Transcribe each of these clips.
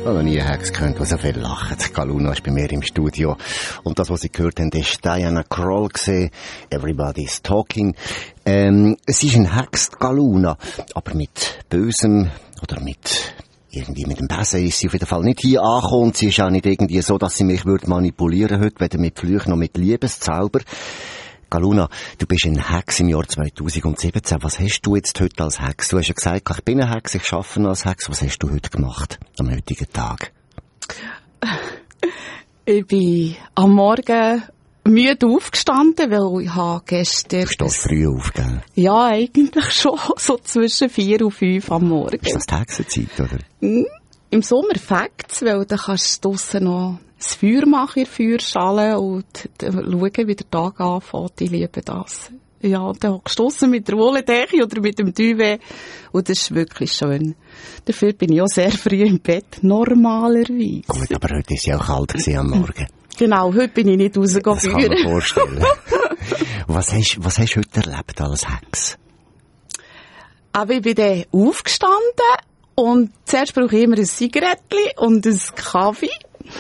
habe noch nie eine Hex gehört, die so viel lacht. Galuna ist bei mir im Studio. Und das, was Sie gehört haben, ist Diana Krall gewesen. Everybody's Talking. Es ist ein Hex, Galuna. Aber mit Bösem oder mit dem Besen ist sie auf jeden Fall nicht hier angekommen. Und sie ist auch nicht irgendwie so, dass sie mich manipulieren würde, weder mit Flüchen noch mit Liebeszauber. Galuna, du bist ein Hex im Jahr 2017. Was hast du jetzt heute als Hex? Du hast ja gesagt, ich bin ein Hex, ich arbeite als Hex. Was hast du heute gemacht, am heutigen Tag? Ich bin am Morgen müde aufgestanden, weil ich habe gestern... Du stehst früh auf, gell? Ja, eigentlich schon. So zwischen 4 und 5 am Morgen. Ist das die Hexenzeit, oder? Im Sommer fängt's, weil dann kannst du draussen noch das Feuer machen in der Feuerschale und schauen, wie der Tag anfängt. Ich liebe das. Ja, und dann hockst du draussen mit der Wolldecke oder mit dem Duvet und das ist wirklich schön. Dafür bin ich auch sehr früh im Bett, normalerweise. Gut, aber heute war es ja auch kalt am Morgen. Genau, heute bin ich nicht rausgegangen. Das kann ich mir vorstellen. Was hast du heute erlebt als Hex? Aber ich bin dann aufgestanden und zuerst brauche ich immer ein Zigarettchen und ein Kaffee.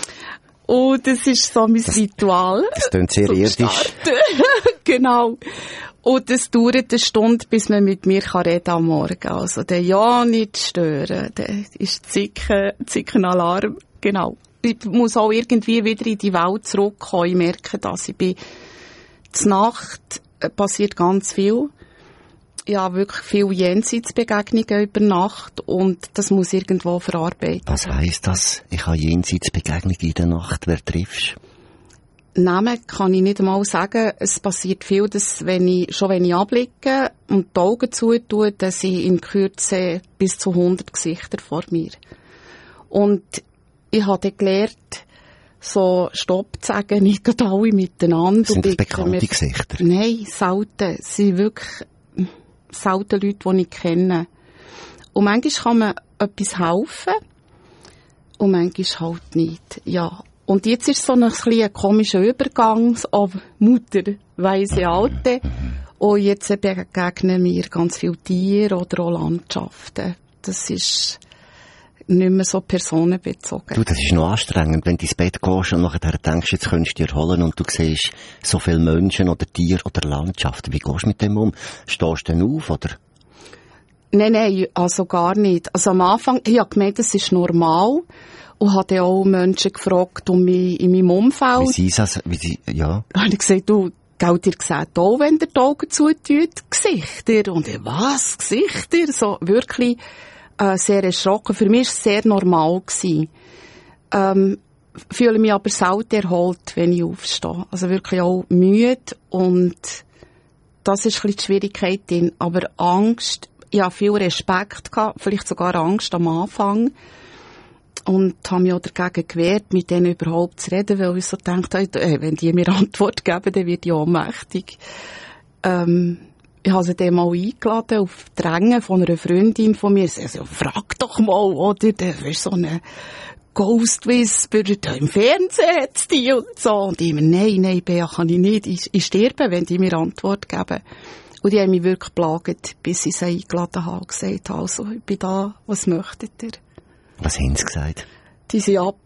Und das ist so mein Ritual. Das klingt sehr irdisch. Genau. Und es dauert eine Stunde, bis man mit mir reden kann am Morgen. Also, der ja nicht stören. Der ist Zickenalarm. Genau. Ich muss auch irgendwie wieder in die Welt zurückkommen. Ich merke, dass ich bin, zur Nacht passiert ganz viel. Ja, wirklich viele Jenseitsbegegnungen über Nacht und das muss irgendwo verarbeiten. Was heisst das? Ich habe Jenseitsbegegnungen in der Nacht. Wer triffst du? Namen kann ich nicht einmal sagen. Es passiert viel, dass wenn ich abblicke und die Augen zutue, dann sind in Kürze bis zu 100 Gesichter vor mir. Und ich habe gelernt, so Stopp zu sagen, nicht gerade alle miteinander. Sind das bekannte Gesichter? Nein, selten. Es sind wirklich selten Leute, die ich kenne. Und manchmal kann man etwas helfen und manchmal halt nicht. Ja. Und jetzt ist so ein komischer Übergang, aber Mutter, weise Alte. Und jetzt begegnen mir ganz viele Tiere oder auch Landschaften. Das ist nicht mehr so personenbezogen. Du, das ist noch anstrengend, wenn du ins Bett gehst und nachher denkst, jetzt könntest du dich erholen und du siehst so viele Menschen oder Tiere oder Landschaften. Wie gehst du mit dem um? Stehst du denn auf, oder? Nein, also gar nicht. Also am Anfang, ich habe gemeint, das ist normal und habe auch Menschen gefragt um mich in meinem Umfeld. Wie sie das? Ja. Da habe ich gesagt, du, gell, ihr seht auch, wenn ihr die Augen zutut, Gesichter. Und ich, was? Gesichter? So wirklich sehr erschrocken. Für mich war es sehr normal. Fühle mich aber selten erholt, wenn ich aufstehe. Also wirklich auch müde und das ist ein bisschen die Schwierigkeit drin. Aber Angst, ich hatte viel Respekt gehabt, vielleicht sogar Angst am Anfang. Und habe mich auch dagegen gewehrt, mit denen überhaupt zu reden, weil ich so gedacht habe, wenn die mir Antwort geben, dann werde ich ohnmächtig. Ich habe sie dann mal eingeladen auf Drängen von einer Freundin von mir. Sie so, frag doch mal, oder? Das ist so eine Ghost Whisperer, da im Fernsehen hat's die und so. Und ich immer, nein, Bea, kann ich nicht. Ich sterbe, wenn die mir Antwort geben. Und die haben mich wirklich geplagt, bis ich sie eingeladen habe und gesagt habe, also, ich bin da, was möchtet ihr? Was haben sie gesagt? Die sind ab.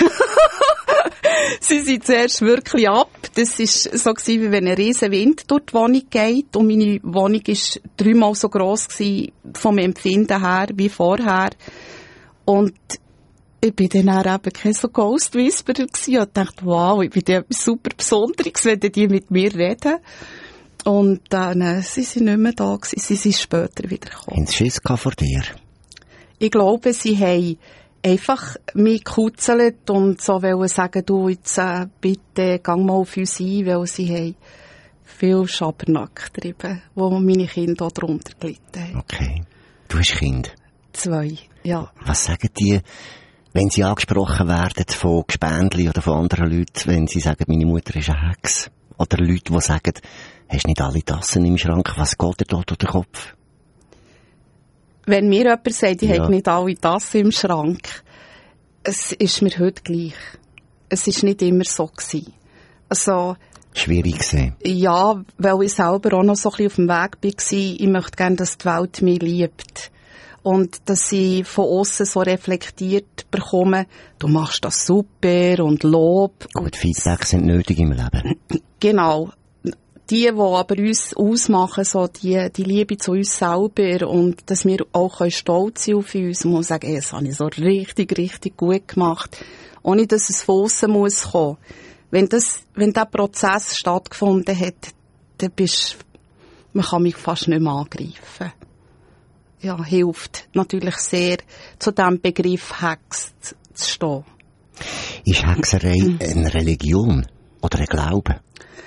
Sie sind zuerst wirklich ab. Das war so, wie wenn ein riesen Wind durch die Wohnung geht. Und meine Wohnung war 3-mal so gross vom Empfinden her wie vorher. Und ich bin dann auch eben kein so Ghost Whisperer gewesen und dachte, wow, ich bin da etwas super Besonderes, wenn die mit mir reden. Und dann, sie sind nicht mehr da gewesen, sie sind später wieder gekommen. Haben sie Schiss gehabt vor dir? Ich glaube, sie haben einfach mich gekutzelt und so wollen sagen, du, jetzt bitte, gang mal auf uns ein, weil sie haben viel Schabernack getrieben, wo meine Kinder auch darunter gelitten haben. Okay. Du hast Kinder? 2, ja. Was sagen die, wenn sie angesprochen werden von Gespendli oder von anderen Leuten, wenn sie sagen, meine Mutter ist eine Hex? Oder Leute, die sagen, hast du nicht alle Tassen im Schrank? Was geht dir dort durch den Kopf? Wenn mir jemand sagt, ich habe nicht alle Tassen im Schrank, es ist mir heute gleich. Es war nicht immer so gewesen. Also, schwierig gesehen. Ja, weil ich selber auch noch so ein bisschen auf dem Weg war. Ich möchte gerne, dass die Welt mich liebt. Und dass sie von außen so reflektiert bekommen, du machst das super und Lob. Gut, Feedback sind nötig im Leben. Genau. Die aber uns ausmachen, so die Liebe zu uns selber und dass wir auch stolz sein auf uns und sagen, das habe ich so richtig, richtig gut gemacht. Ohne dass es von aussen muss kommen. Wenn der Prozess stattgefunden hat, dann man kann mich fast nicht mehr angreifen. Ja, hilft natürlich sehr, zu diesem Begriff Hex zu stehen. Ist Hexerei eine Religion oder ein Glaube?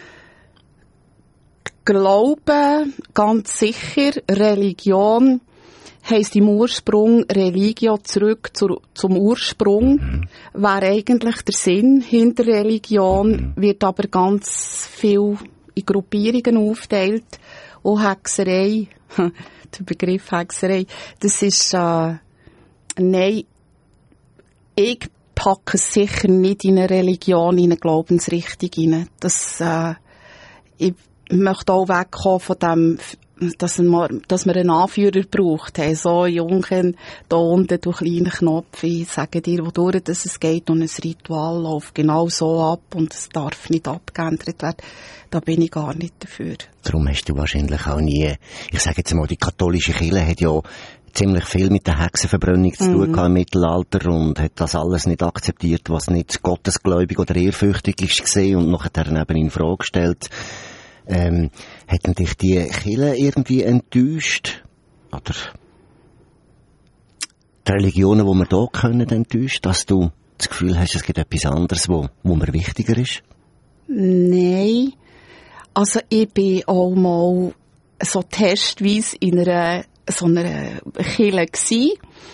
Glaube, ganz sicher. Religion heisst im Ursprung Religio, zurück zum Ursprung. Wäre eigentlich der Sinn hinter Religion, wird aber ganz viel in Gruppierungen aufgeteilt. Auch Hexerei, der Begriff Hexerei, das ist, nein, ich packe es sicher nicht in eine Religion, in eine Glaubensrichtung hinein. Ich möchte auch wegkommen von dem, dass man einen Anführer braucht. Hey, so, Jungen, da unten, du kleiner Knopf, ich sage dir, wodurch es geht und ein Ritual läuft genau so ab und es darf nicht abgeändert werden. Da bin ich gar nicht dafür. Darum hast du wahrscheinlich auch nie, ich sage jetzt mal, die katholische Kirche hat ja ziemlich viel mit der Hexenverbrennung zu tun gehabt im Mittelalter und hat das alles nicht akzeptiert, was nicht gottesgläubig oder ehrfürchtig ist gesehen und nachher eben in Frage gestellt. Hätten dich die Kirche irgendwie enttäuscht? Oder die Religionen, die wir hier können, enttäuscht? Dass du das Gefühl hast, es gibt etwas anderes, wo mir wichtiger ist? Nein. Also ich bin auch mal so testweise in einer Kirche gsi,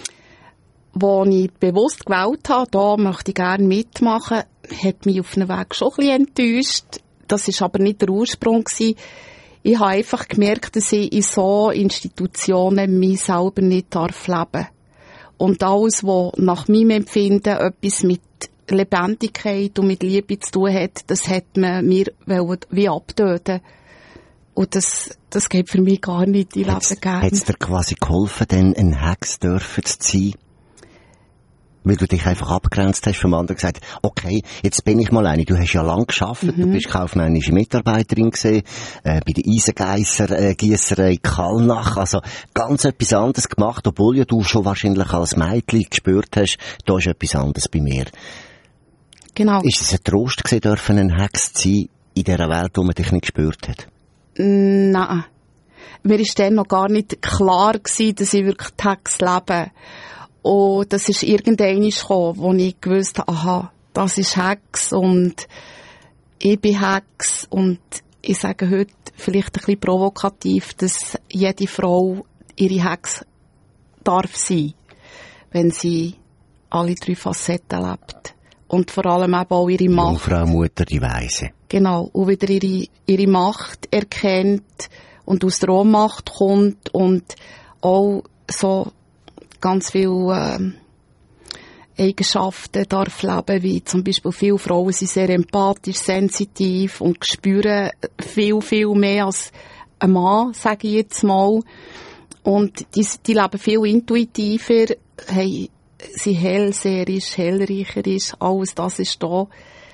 wo ich bewusst gewählt habe, da möchte ich gerne mitmachen, hat mich auf einem Weg schon ein bisschen enttäuscht. Das war aber nicht der Ursprung gewesen. Ich habe einfach gemerkt, dass ich in so Institutionen mich selber nicht leben darf. Und alles, was nach meinem Empfinden etwas mit Lebendigkeit und mit Liebe zu tun hat, das hat man mir wie abtöten. Und das geht für mich gar nicht. Ich lebe gerne. Hat es dir quasi geholfen, denn ein Hex dürfen zu sein? Weil du dich einfach abgrenzt hast vom anderen, gesagt, okay, jetzt bin ich mal eine. Du hast ja lang gearbeitet, du bist kaufmännische Mitarbeiterin gewesen, bei der Eisengiesserei Kallnach, also ganz etwas anderes gemacht, obwohl ja du schon wahrscheinlich als Mädchen gespürt hast, da ist etwas anderes bei mir. Genau. Ist es ein Trost gewesen, dürfen ein Hex zu sein in dieser Welt, wo man dich nicht gespürt hat? Nein. Mir war dann noch gar nicht klar gewesen, dass ich wirklich die Hex lebe. Und das ist irgendwann gekommen, wo ich gewusst habe, aha, das ist Hex und ich bin Hex. Und ich sage heute vielleicht ein bisschen provokativ, dass jede Frau ihre Hex darf sein, wenn sie alle 3 Facetten lebt. Und vor allem eben auch ihre Macht. Jungfrau, Mutter, die Weise. Genau. Und wieder ihre Macht erkennt und aus der Ohnmacht kommt und auch so ganz viele Eigenschaften darf leben, wie zum Beispiel viele Frauen sind sehr empathisch, sensitiv und spüren viel, viel mehr als ein Mann, sage ich jetzt mal. Und die leben viel intuitiver, sind hellseherisch, hellreicherisch, alles das ist da.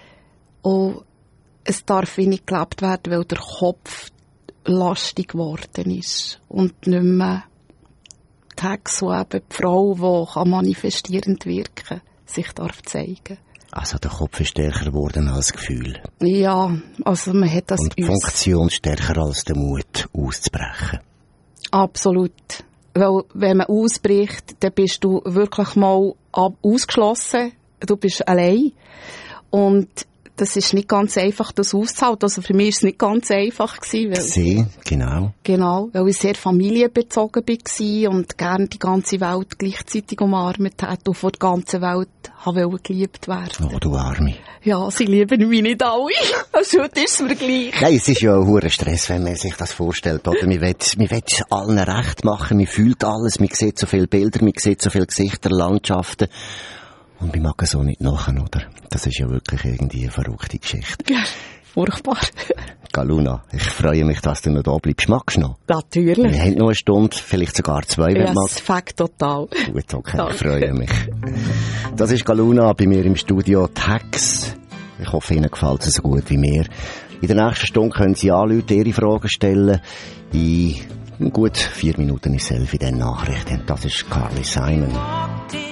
Und es darf nicht gelebt werden, weil der Kopf lastig geworden ist und nicht mehr die Hex, wo eben die Frau, die manifestierend wirken kann, sich darf zeigen. Also der Kopf ist stärker geworden als Gefühl. Ja, also man hat das und die Funktion stärker als der Mut, auszubrechen. Absolut. Weil wenn man ausbricht, dann bist du wirklich mal ausgeschlossen. Du bist allein. Und das ist nicht ganz einfach, das auszuhalten. Also für mich war es nicht ganz einfach gewesen. Genau. Genau, weil ich sehr familienbezogen war und gerne die ganze Welt gleichzeitig umarmt hat und von der ganzen Welt wollte geliebt werden. Oh, du Arme. Ja, sie lieben mich nicht alle. Also heute ist es mir gleich. Nein, es ist ja ein hoher Stress, wenn man sich das vorstellt. Oder? Man will allen recht machen, man fühlt alles, man sieht so viele Bilder, man sieht so viele Gesichter, Landschaften. Und wir mag so nicht nachher, oder? Das ist ja wirklich irgendwie eine verrückte Geschichte. Ja, furchtbar. Galuna, ich freue mich, dass du noch da bleibst. Magst du noch? Natürlich. Wir haben noch eine Stunde, vielleicht sogar 2, wenn ja, du das fängt total. Gut, okay, ich freue mich. Das ist Galuna bei mir im Studio, die Hex. Ich hoffe, Ihnen gefällt es so gut wie mir. In der nächsten Stunde können Sie anrufen, Ihre Fragen stellen. In gut 4 Minuten ist 11 in den Nachrichten. Das ist Carly Simon.